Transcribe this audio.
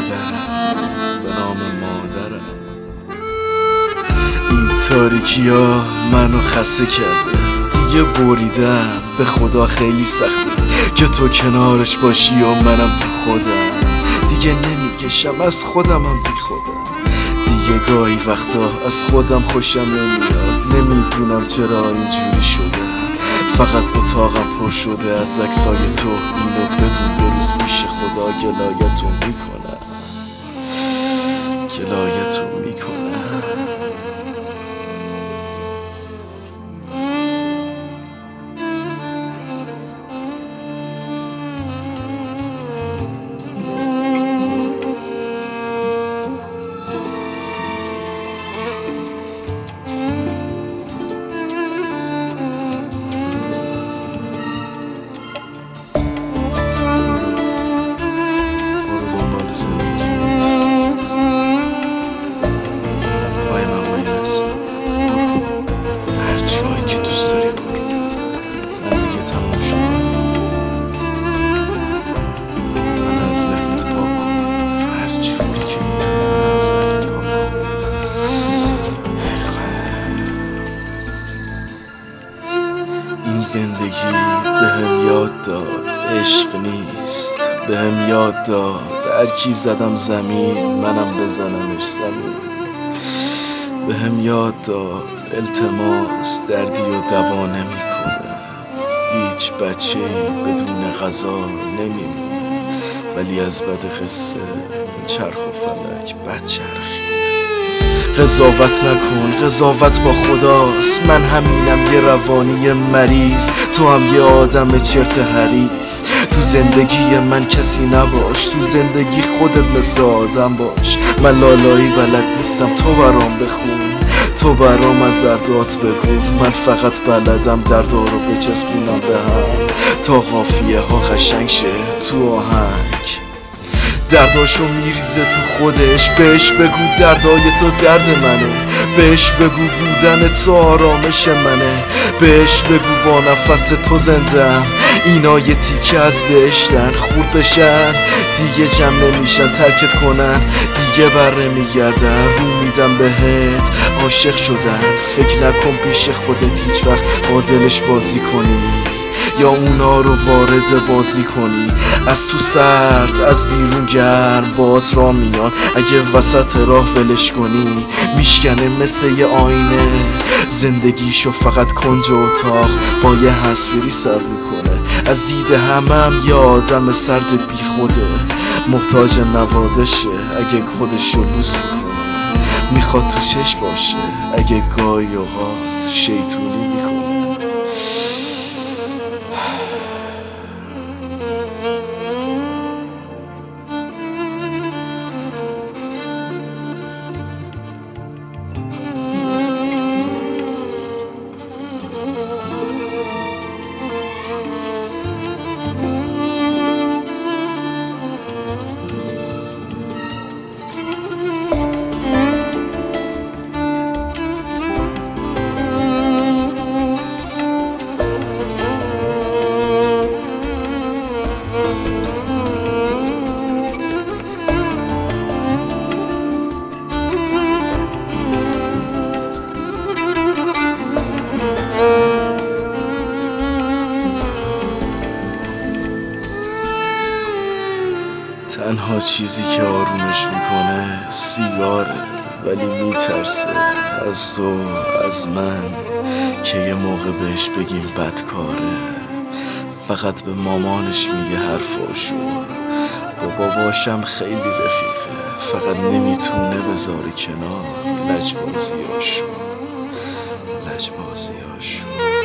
مادرم، به نام مادرم. این تاریکی ها منو خسته کرده، دیگه بریدم، به خدا خیلی سخته که تو کنارش باشی و منم تو خودم. دیگه نمیکشم از خودمم بی خودم، دیگه گاهی وقتا از خودم خوشم نمیاد. نمیدونم چرا اینجوری شده، فقط اتاقم پر شده از عکسای تو. اینو بدون یه روز پیش خدا گلایتون میکنم، گلایتون میکنم. این زندگی بهم یاد داد عشق نیست، بهم یاد داد هر کی زدم زمین منم بزنمش زمین. بهم یاد داد التماس دردی و دوا نمیکنه، هیچ بچه‌ای بدون غذا نمیمونه. ولی از بد قصه چرخ و فلک بد چرخید. قضاوت نکن، قضاوت با خداست. من همینم، یه روانی مریض، تو هم یه آدم چرت حریص. تو زندگی من کسی نباش، تو زندگی خودت مثل آدم باش. من لالایی بلد نیستم، تو برام بخون، تو برام از دردات بگو. من فقط بلدم دردا رو بچسبونم به هم تا قافیه ها قشنگ شه تو آهنگ. درداشو میریزه تو خودش، بهش بگو دردای تو درد منه. بهش بگو بودن تو آرامش منه. بهش بگو با نفس تو زندم. اینا یه تیکه از بهشتن، خورد بشن دیگه جمع نمیشن، ترکت کنن دیگه بر نمیگردن. رو میدم بهت عاشق شدن، فکر نکن پیش خودت هیچ وقت با دلش بازی کنی یا اونا رو وارد بازی کنی. از تو سرد از بیرون گرم بات را میان، اگه وسط راه ولش کنی میشکنه مثل یه آینه. زندگیشو فقط کنج اتاق با یه حسفیری سر میکنه. از دید همم یه آدم سرد بی خوده، محتاج نوازشه اگه خودشو لوس میکنه. میخواد تو چشم باشه اگه گاهی اوقات شیطونی میکنه. تنها چیزی که آرومش میکنه سیگاره، ولی میترسه از تو از من که یه موقع بهش بگیم بدکاره. فقط به مامانش میگه حرفاشو، با باباشم خیلی رفیقه، فقط نمیتونه بذاره کنار لجبازیاشو.